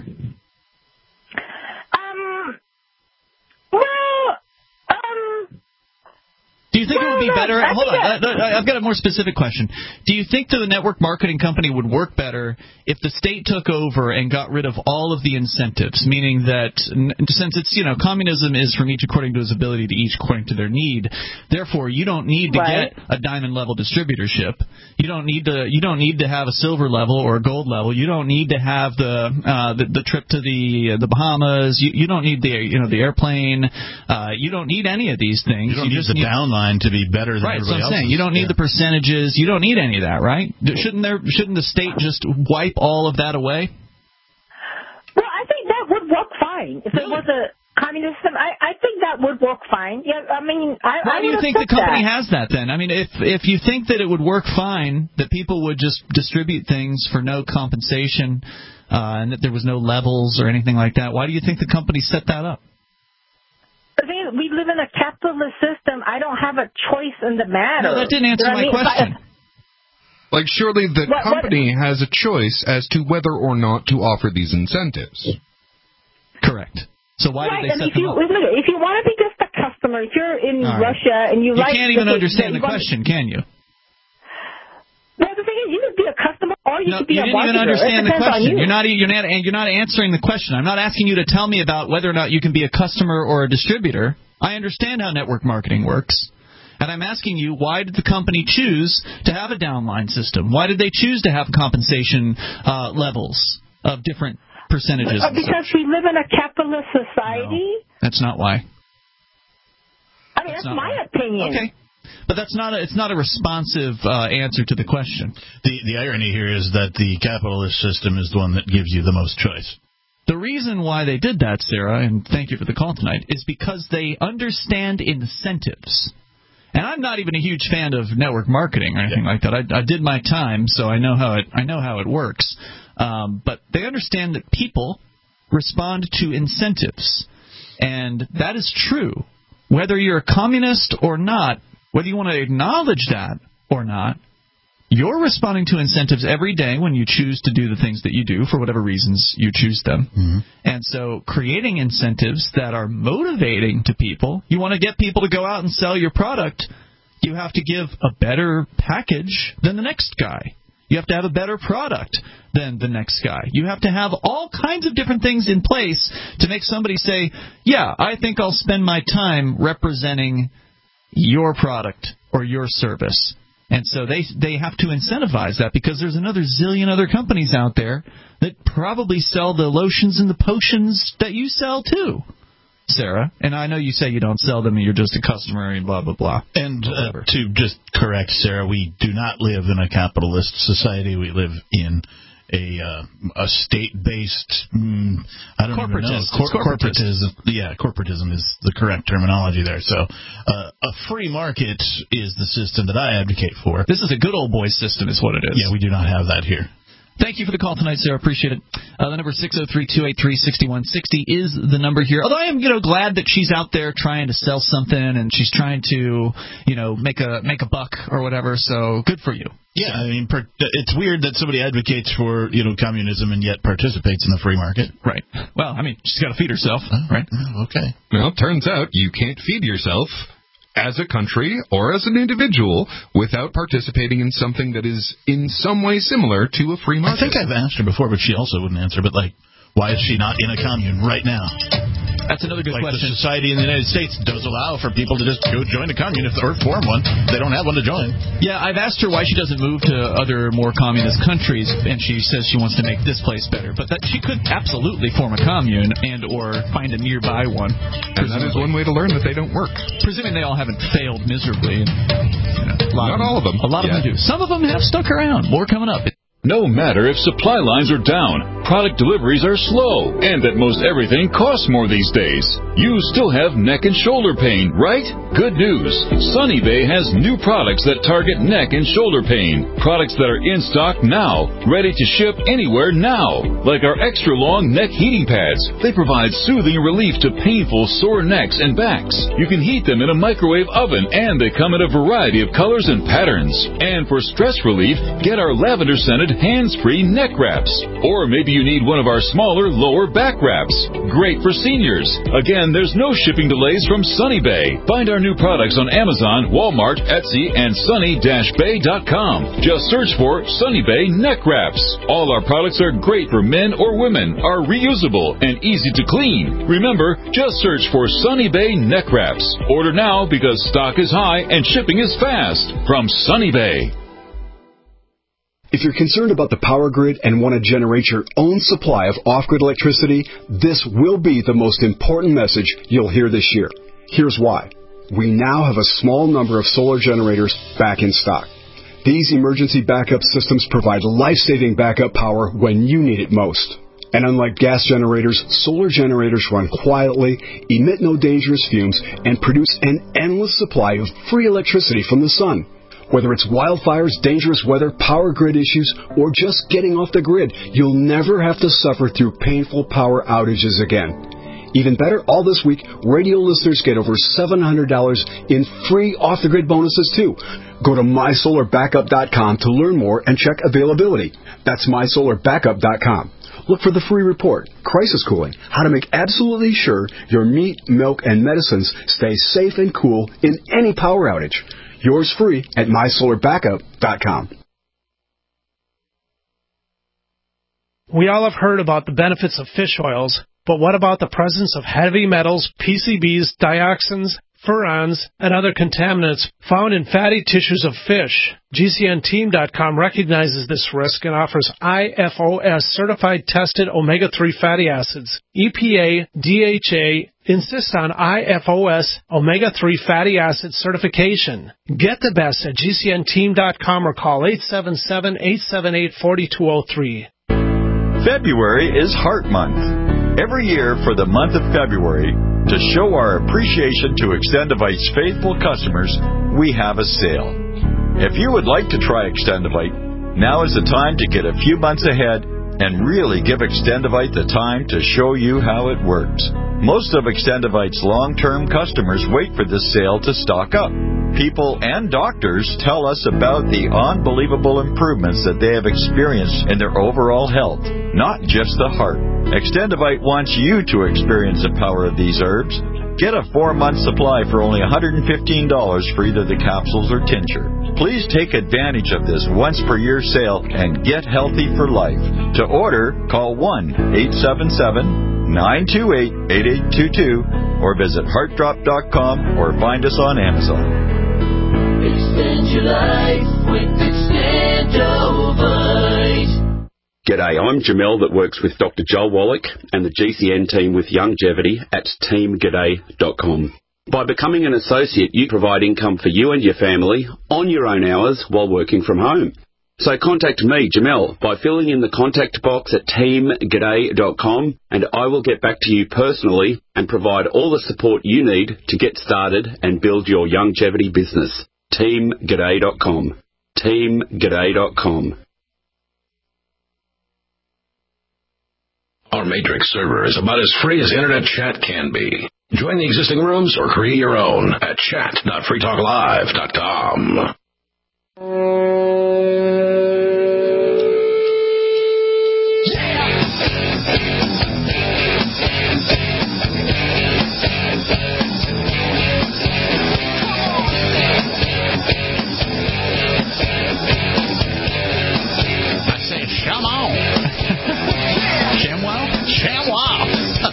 Um. Well. Um. Do you think well, it would be no, better? I Hold on, that, I, I've got a more specific question. Do you think that the network marketing company would work better if the state took over and got rid of all of the incentives? Meaning that since it's, you know, communism is from each according to his ability to each according to their need. Therefore, you don't need to right. get a diamond level distributorship. You don't need to. You don't need to have a silver level or a gold level. You don't need to have the uh, the, the trip to the uh, the Bahamas. You, you don't need the you know the airplane. Uh, you don't need any of these things. You don't you need just the need, downline to be better than right, everybody so I'm else. saying you don't need yeah. the percentages. You don't need any of that, right? Shouldn't there? Shouldn't the state just wipe all of that away? Well, I think that would work fine if really? it was a communist system. I, I think that would work fine. Yeah, I mean, I. Why I do you think the company that. has that then? I mean, if if you think that it would work fine, that people would just distribute things for no compensation, uh, and that there was no levels or anything like that, why do you think the company set that up? I mean, we live in a capitalist system. I don't have a choice in the matter. No, that didn't answer you my know I mean? question. I, like, surely the what, company what, has a choice as to whether or not to offer these incentives. Correct. So why right, did they and set if them you, up? If you want to be just a customer, if you're in All Russia right. and you, you like... You can't even the, understand the, the question, can you? Well, the thing is, you could be a customer or you no, could be you a didn't marketer. even understand it the depends question. On you. You're not you're not and you're not answering the question. I'm not asking you to tell me about whether or not you can be a customer or a distributor. I understand how network marketing works. And I'm asking you, why did the company choose to have a downline system? Why did they choose to have compensation uh, levels of different percentages? Uh, because we live in a capitalist society. No, that's not why. I mean, that's, that's my right. opinion. Okay. But that's not a, it's not a responsive uh, answer to the question. The the irony here is that the capitalist system is the one that gives you the most choice. The reason why they did that, Sarah, and thank you for the call tonight, is because they understand incentives. And I'm not even a huge fan of network marketing or anything yeah. like that. I, I did my time, so I know how it I know how it works. Um, but they understand that people respond to incentives, and that is true. Whether you're a communist or not, whether you want to acknowledge that or not, you're responding to incentives every day when you choose to do the things that you do for whatever reasons you choose them. Mm-hmm. And so creating incentives that are motivating to people, you want to get people to go out and sell your product, you have to give a better package than the next guy. You have to have a better product than the next guy. You have to have all kinds of different things in place to make somebody say, yeah, I think I'll spend my time representing your product or your service. And so they they have to incentivize that because there's another zillion other companies out there that probably sell the lotions and the potions that you sell too, Sarah. And I know you say you don't sell them and you're just a customer and blah, blah, blah. And uh, to just correct Sarah, we do not live in a capitalist society. We live in a uh, a state-based, mm, I don't even know. Cor- corporatism. Yeah, corporatism is the correct terminology there. So uh, a free market is the system that I advocate for. This is a good old boy system is what it is. Yeah, we do not have that here. Thank you for the call tonight, Sarah. Appreciate it. Uh, the number six oh three, two eight three, six one six oh is the number here. Although I am, you know, glad that she's out there trying to sell something and she's trying to, you know, make a make a buck or whatever. So good for you. Yeah, I mean, per, it's weird that somebody advocates for, you know, communism and yet participates in the free market. Right. Well, I mean, she's got to feed herself, oh, right? Okay. Well, it turns out you can't feed yourself as a country or as an individual without participating in something that is in some way similar to a free market. I think I've asked her before, but she also wouldn't answer. But, like, why is she not in a commune right now? That's another good like question. The society in the United States does allow for people to just go join a commune if, or form one. They don't have one to join. Yeah, I've asked her why she doesn't move to other more communist countries, and she says she wants to make this place better. But that she could absolutely form a commune and or find a nearby one. And that is one way to learn that they don't work. Presuming they all haven't failed miserably. And, you know, Not all of them. A lot yeah. of them do. Some of them have stuck around. More coming up. No matter if supply lines are down, product deliveries are slow, and that most everything costs more these days, you still have neck and shoulder pain, right? Good news. Sunny Bay has new products that target neck and shoulder pain. Products that are in stock now, ready to ship anywhere now. Like our extra long neck heating pads. They provide soothing relief to painful sore necks and backs. You can heat them in a microwave oven, and they come in a variety of colors and patterns. And for stress relief, get our lavender scented hands-free neck wraps. Or maybe you need one of our smaller lower back wraps. Great for seniors. Again, there's no shipping delays from Sunny Bay. Find our new products on Amazon, Walmart, Etsy, and sunny dash bay dot com. Just search for Sunny Bay neck wraps. All our products are great for men or women, are reusable, and easy to clean. Remember, just search for Sunny Bay neck wraps. Order now because stock is high and shipping is fast. From Sunny Bay. If you're concerned about the power grid and want to generate your own supply of off-grid electricity, this will be the most important message you'll hear this year. Here's why. We now have a small number of solar generators back in stock. These emergency backup systems provide life-saving backup power when you need it most. And unlike gas generators, solar generators run quietly, emit no dangerous fumes, and produce an endless supply of free electricity from the sun. Whether it's wildfires, dangerous weather, power grid issues, or just getting off the grid, you'll never have to suffer through painful power outages again. Even better, all this week, radio listeners get over seven hundred dollars in free off-the-grid bonuses, too. Go to my solar backup dot com to learn more and check availability. That's my solar backup dot com. Look for the free report, Crisis Cooling, how to make absolutely sure your meat, milk, and medicines stay safe and cool in any power outage. Yours free at my solar backup dot com. We all have heard about the benefits of fish oils, but what about the presence of heavy metals, P C Bs, dioxins, furans, and other contaminants found in fatty tissues of fish? G C N team dot com recognizes this risk and offers I F O S certified tested omega three fatty acids, E P A, D H A, insist on I F O S omega three fatty acid certification. Get the best at G C N team dot com or call eight seven seven, eight seven eight, four two zero three. February is Heart Month. Every year for the month of February, to show our appreciation to Extendivite's faithful customers, we have a sale. If you would like to try Extendivite, now is the time to get a few months ahead and really give Extendivite the time to show you how it works. Most of Extendivite's long-term customers wait for this sale to stock up. People and doctors tell us about the unbelievable improvements that they have experienced in their overall health, not just the heart. Extendivite wants you to experience the power of these herbs. Get a four-month supply for only one hundred fifteen dollars for either the capsules or tincture. Please take advantage of this once-per-year sale and get healthy for life. To order, call one eight seven seven, nine two eight, eight eight two two or visit heart drop dot com or find us on Amazon. Extend your life with Extendovite. G'day, I'm Jamel that works with Doctor Joel Wallach and the G C N team with Longevity at team g'day dot com. By becoming an associate, you provide income for you and your family on your own hours while working from home. So contact me, Jamel, by filling in the contact box at team g'day dot com and I will get back to you personally and provide all the support you need to get started and build your longevity business. team g'day dot com. team g'day dot com. Our Matrix server is about as free as internet chat can be. Join the existing rooms or create your own at chat dot free talk live dot com. I say, come on. ShamWow? ShamWow!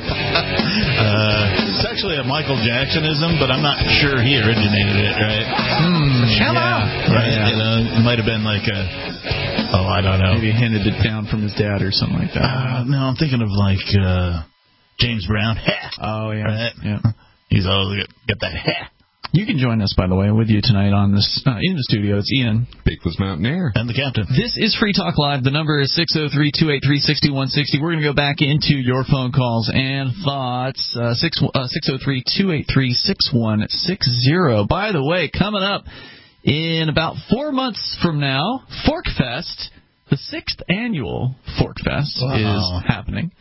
uh, it's actually a Michael Jacksonism, but I'm not sure he originated it, right? Hmm, ShamWow! yeah, Right? yeah. You know, it might have been like a, oh, I don't know. Maybe he handed it down from his dad or something like that. Uh, no, I'm thinking of like uh, James Brown. Oh, yeah. Right? yeah. He's always got, got that ha. You can join us, by the way, with you tonight on this uh, in the studio. It's Ian. Peakless Mountaineer. And the captain. This is Free Talk Live. The number is six oh three, two eight three, six one six oh. We're going to go back into your phone calls and thoughts. Uh, six oh three, two eight three, six one six oh. By the way, coming up in about four months from now, ForkFest, the sixth annual ForkFest, Wow. is happening.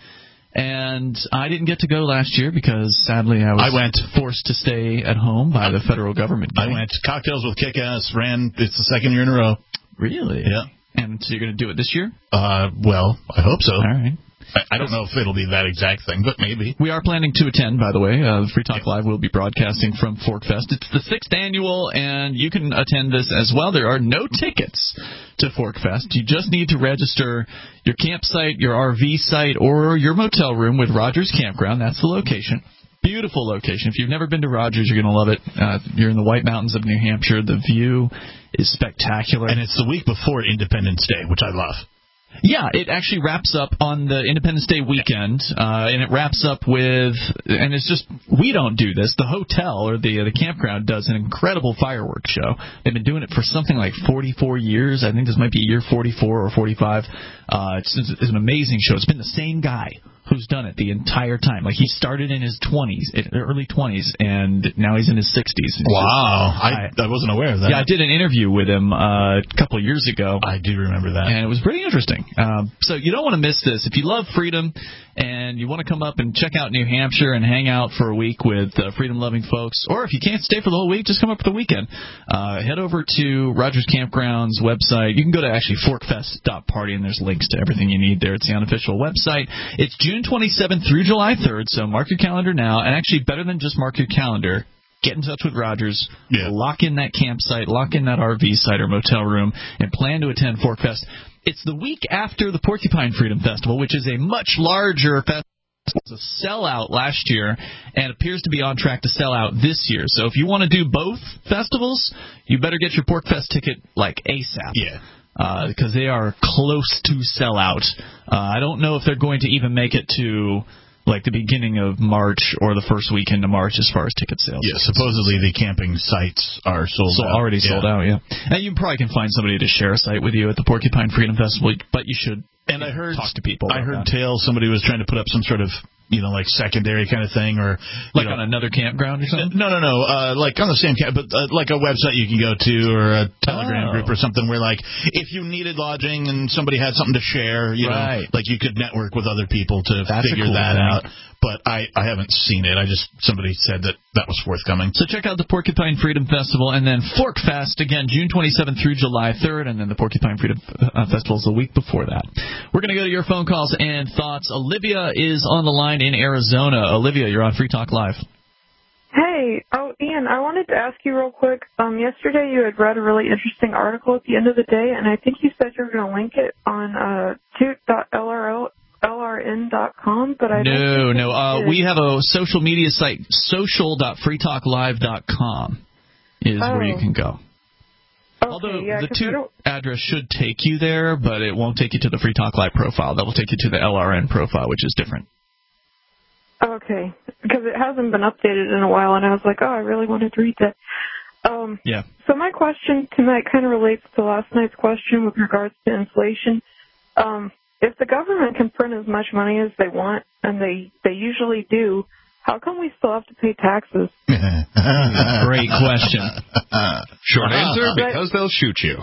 And I didn't get to go last year because, sadly, I was I went. forced to stay at home by the federal government. I went. Cocktails with Kick-Ass ran. It's the second year in a row. Really? Yeah. And so you're going to do it this year? Uh, well, I hope so. All right. I, I don't know if it'll be that exact thing, but maybe. We are planning to attend, by the way. Uh, Free Talk Live will be broadcasting from ForkFest. It's the sixth annual, and you can attend this as well. There are no tickets to ForkFest. You just need to register your campsite, your R V site, or your motel room with Rogers Campground. That's the location. Beautiful location. If you've never been to Rogers, you're going to love it. Uh, you're in the White Mountains of New Hampshire. The view is spectacular. And it's the week before Independence Day, which I love. Yeah, it actually wraps up on the Independence Day weekend, uh, and it wraps up with, and it's just, we don't do this. The hotel or the uh, the campground does an incredible fireworks show. They've been doing it for something like forty-four years. I think this might be year forty-four or forty-five. Uh, it's, it's an amazing show. It's been the same guy who's done it the entire time. Like, he started in his twenties, early twenties, and now he's in his sixties. Wow. I, I wasn't aware of that. Yeah, I did an interview with him uh, a couple of years ago. I do remember that. And it was pretty interesting. Um, so you don't want to miss this. If you love freedom and you want to come up and check out New Hampshire and hang out for a week with uh, freedom-loving folks, or if you can't stay for the whole week, just come up for the weekend. Uh, head over to Rogers Campground's website. You can go to actually forkfest dot party, and there's links to everything you need there. It's the unofficial website. It's June twenty-seventh through July third, so mark your calendar now. And actually, better than just mark your calendar, get in touch with Rogers, yeah. lock in that campsite, lock in that R V site or motel room, and plan to attend ForkFest. It's the week after the Porcupine Freedom Festival, which is a much larger festival. It was a sellout last year and appears to be on track to sell out this year. So if you want to do both festivals, you better get your PorcFest ticket like ASAP. Yeah. Because uh, they are close to sell out. Uh, I don't know if they're going to even make it to like the beginning of March or the first weekend of March as far as ticket sales. Yeah, supposedly the camping sites are sold so out. already yeah. sold out, yeah. And you probably can find somebody to share a site with you at the Porcupine Freedom Festival, but you should and I heard, talk to people. I heard that. tales somebody was trying to put up some sort of, you know, like secondary kind of thing, or like know, on another campground or something. No, no, no. Uh, like on the same camp, but uh, like a website you can go to or a Telegram oh. group or something where, like, if you needed lodging and somebody had something to share, you right. know, like you could network with other people to That's figure cool that thing. out. But I, I haven't seen it. I just somebody said that that was forthcoming. So check out the Porcupine Freedom Festival, and then Fork Fest again, June twenty-seventh through July third, and then the Porcupine Freedom uh, Festival is the week before that. We're going to go to your phone calls and thoughts. Olivia is on the line in Arizona. Olivia, you're on Free Talk Live. Hey, oh Ian, I wanted to ask you real quick. Um, yesterday you had read a really interesting article at the end of the day, and I think you said you were going to link it on uh, toot dot L R N dot com, but I no, don't no. Uh, we have a social media site, social dot free talk live dot com is oh. where you can go. Okay, Although yeah, the I Toot don't... address should take you there, but it won't take you to the Free Talk Live profile. That will take you to the L R N profile, which is different. Okay, because it hasn't been updated in a while, and I was like, oh, I really wanted to read that. Um, yeah. So my question tonight kind of relates to last night's question with regards to inflation. Um, if the government can print as much money as they want, and they, they usually do, how come we still have to pay taxes? Great question. Short answer, because they'll shoot you.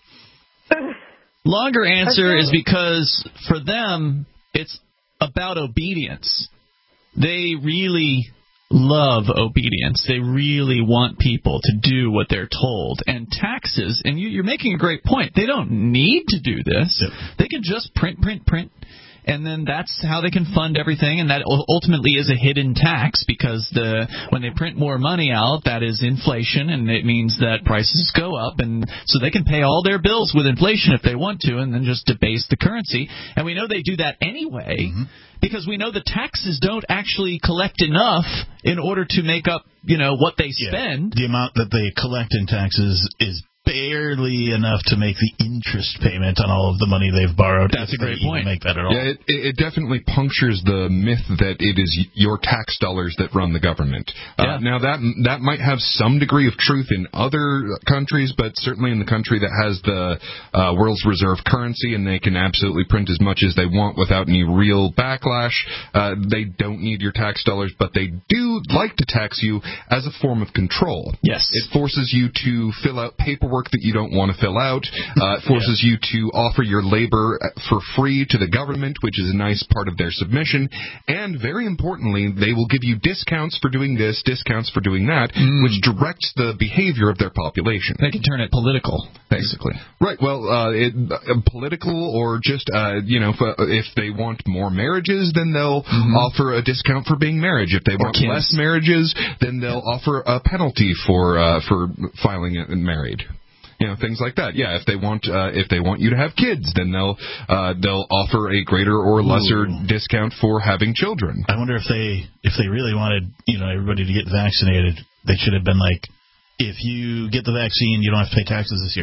Longer answer is because for them, it's about obedience. They really love obedience. They really want people to do what they're told. And taxes, and you, you're making a great point, they don't need to do this. Yep. They can just print, print, print. And then that's how they can fund everything, and that ultimately is a hidden tax because the when they print more money out, that is inflation, and it means that prices go up, and so they can pay all their bills with inflation if they want to, and then just debase the currency. And we know they do that anyway mm-hmm. because we know the taxes don't actually collect enough in order to make up, you know, what they spend. Yeah, the amount that they collect in taxes is barely enough to make the interest payment on all of the money they've borrowed. That's a great point. Make that at all. Yeah, it, it definitely punctures the myth that it is your tax dollars that run the government. Yeah. Uh, now, that that might have some degree of truth in other countries, but certainly in the country that has the uh, world's reserve currency and they can absolutely print as much as they want without any real backlash, uh, they don't need your tax dollars, but they do like to tax you as a form of control. Yes. It forces you to fill out paperwork that you don't want to fill out. Uh, it forces yeah. you to offer your labor for free to the government, which is a nice part of their submission. And very importantly, they will give you discounts for doing this, discounts for doing that, mm. which directs the behavior of their population. They can turn it political, basically. Right. Well, uh, it, uh, political or just, uh, you know, if they want more marriages, then they'll mm-hmm. offer a discount for being married. If they want less marriages, then they'll offer a penalty for uh, for filing it married. You know, things like that. Yeah, if they want uh, if they want you to have kids, then they'll uh, they'll offer a greater or lesser Ooh. discount for having children. I wonder if they if they really wanted, you know, everybody to get vaccinated, they should have been like, if you get the vaccine, you don't have to pay taxes this year.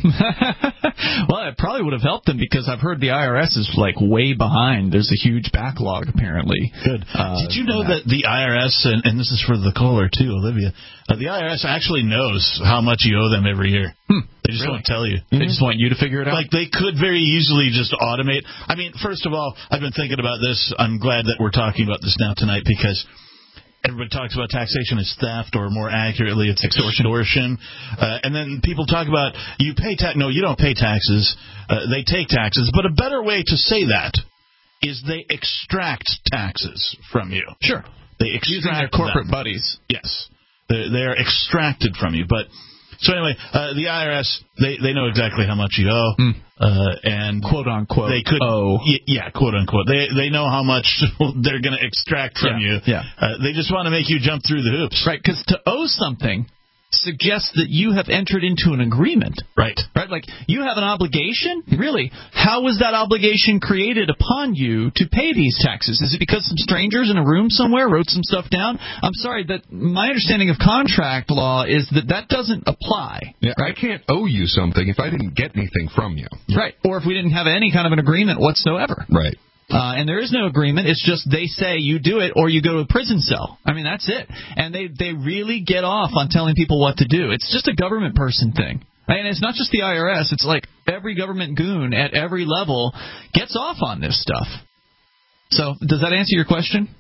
Well, it probably would have helped them because I've heard the I R S is like way behind. There's a huge backlog apparently. Good. Uh, Did you know that. that the I R S, and, and this is for the caller too, Olivia, uh, the I R S actually knows how much you owe them every year. Hmm. They just really? won't tell you. Mm-hmm. They just want you to figure it out? Like, they could very easily just automate. I mean, first of all, I've been thinking about this. I'm glad that we're talking about this now tonight because everybody talks about taxation as theft, or more accurately, it's extortion. Uh, and then people talk about, you pay tax. No, you don't pay taxes. Uh, they take taxes. But a better way to say that is they extract taxes from you. Sure. They extract Using their corporate them. buddies. Yes. They're, they're extracted from you. But so anyway, uh, the I R S, they, they know exactly how much you owe. Mm. Uh, and quote unquote they could owe. Y- yeah, quote unquote. They they know how much they're going to extract from yeah, you. Yeah. Uh, they just want to make you jump through the hoops. Right, because to owe something suggests that you have entered into an agreement. Right. Right? Like, you have an obligation? Really? How was that obligation created upon you to pay these taxes? Is it because some strangers in a room somewhere wrote some stuff down? I'm sorry, that my understanding of contract law is that that doesn't apply. Yeah, right? I can't owe you something if I didn't get anything from you. Right. Or if we didn't have any kind of an agreement whatsoever. Right. Uh, and there is no agreement. It's just they say you do it or you go to a prison cell. I mean, that's it. And they, they really get off on telling people what to do. It's just a government person thing. And it's not just the I R S. It's like every government goon at every level gets off on this stuff. So does that answer your question?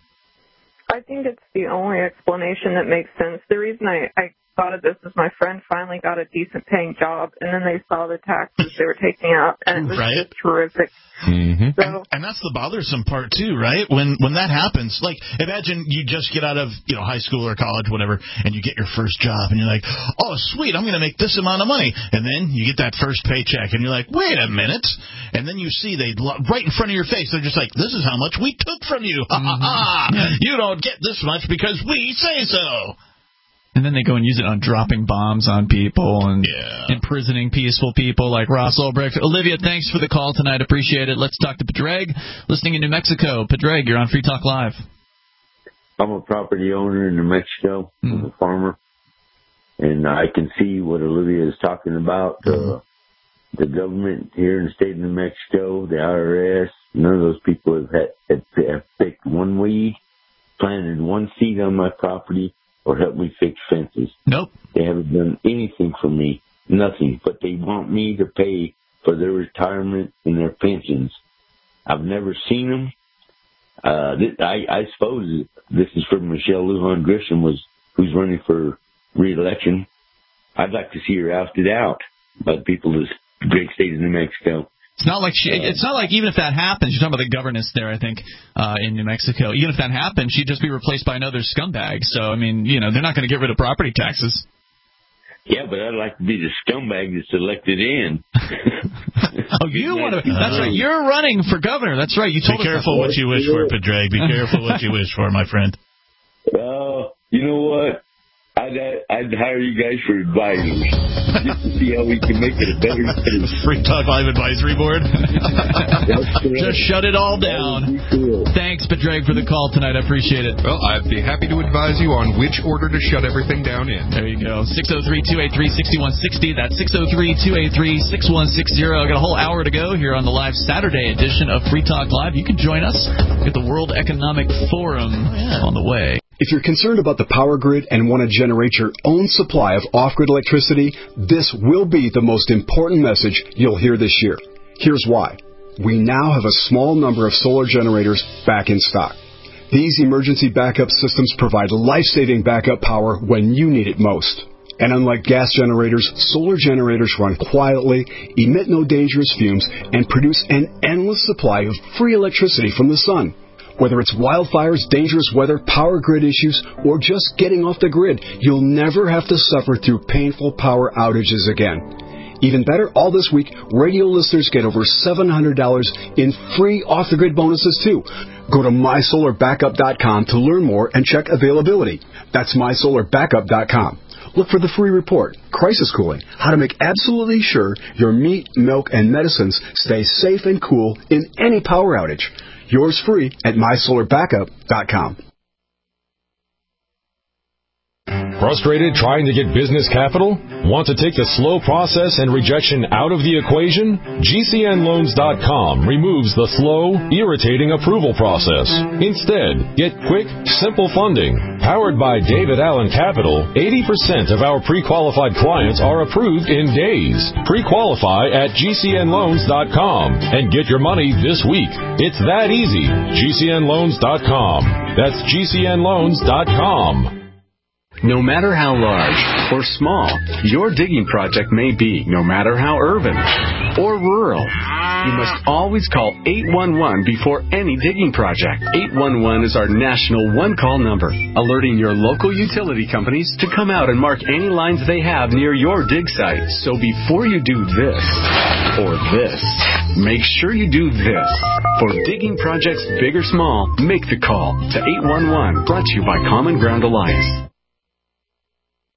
I think it's the only explanation that makes sense. The reason I, I thought of this is my friend finally got a decent paying job, and then they saw the taxes they were taking out, and it was right. just terrific. Mm-hmm. So, and, and that's the bothersome part too, right? When when that happens, like imagine you just get out of you know high school or college, whatever, and you get your first job, and you're like, oh sweet, I'm going to make this amount of money, and then you get that first paycheck, and you're like, wait a minute, and then you see they right in front of your face, they're just like, this is how much we took from you, ha ha ha, you don't get this much because we say so. And then they go and use it on dropping bombs on people and yeah. imprisoning peaceful people like Ross Ulbricht. Olivia, thanks for the call tonight. Appreciate it. Let's talk to Pedreg, listening in New Mexico. Pedreg, you're on Free Talk Live. I'm a property owner in New Mexico. Mm. I'm a farmer. And I can see what Olivia is talking about. Mm. Uh, the government here in the state of New Mexico, the I R S, none of those people have, had, have picked one weed, planted one seed on my property, or help me fix fences. Nope. They haven't done anything for me. Nothing. But they want me to pay for their retirement and their pensions. I've never seen them. Uh, th- I, I suppose this is for Michelle Lujan Grisham, was who's running for re-election. I'd like to see her ousted out by the people of the great state of New Mexico. It's not like she, it's not like even if that happens, you're talking about the governess there, I think, uh, in New Mexico. Even if that happened, she'd just be replaced by another scumbag. So, I mean, you know, they're not going to get rid of property taxes. Yeah, but I'd like to be the scumbag that's elected in. Oh, you want to? That's right. You're running for governor. That's right. You told be us careful what you wish for, Pedreg. Be careful what you wish for, my friend. Oh, uh, you know what? I'd, I'd hire you guys for advisors just to see how we can make it a better city. Free Talk Live Advisory Board. Just shut it all down. Cool. Thanks, Pedreg, for the call tonight. I appreciate it. Well, I'd be happy to advise you on which order to shut everything down in. There you go. six oh three, two eight three, six one six oh. That's six oh three, two eight three, six one six oh. I got a whole hour to go here on the live Saturday edition of Free Talk Live. You can join us at the World Economic Forum oh, yeah. on the way. If you're concerned about the power grid and want to generate your own supply of off-grid electricity, this will be the most important message you'll hear this year. Here's why. We now have a small number of solar generators back in stock. These emergency backup systems provide life-saving backup power when you need it most. And unlike gas generators, solar generators run quietly, emit no dangerous fumes, and produce an endless supply of free electricity from the sun. Whether it's wildfires, dangerous weather, power grid issues, or just getting off the grid, you'll never have to suffer through painful power outages again. Even better, all this week, radio listeners get over seven hundred dollars in free off-the-grid bonuses, too. Go to my solar backup dot com to learn more and check availability. That's my solar backup dot com. Look for the free report, Crisis Cooling, how to make absolutely sure your meat, milk, and medicines stay safe and cool in any power outage. Yours free at my solar backup dot com. Frustrated trying to get business capital? Want to take the slow process and rejection out of the equation? G C N loans dot com removes the slow, irritating approval process. Instead, get quick, simple funding. Powered by David Allen Capital, eighty percent of our pre-qualified clients are approved in days. Pre-qualify at G C N loans dot com and get your money this week. It's that easy. G C N loans dot com. That's G C N loans dot com. No matter how large or small your digging project may be, no matter how urban or rural, you must always call eight one one before any digging project. eight one one is our national one-call number, alerting your local utility companies to come out and mark any lines they have near your dig site. So before you do this or this, make sure you do this. For digging projects big or small, make the call to eight one one, brought to you by Common Ground Alliance.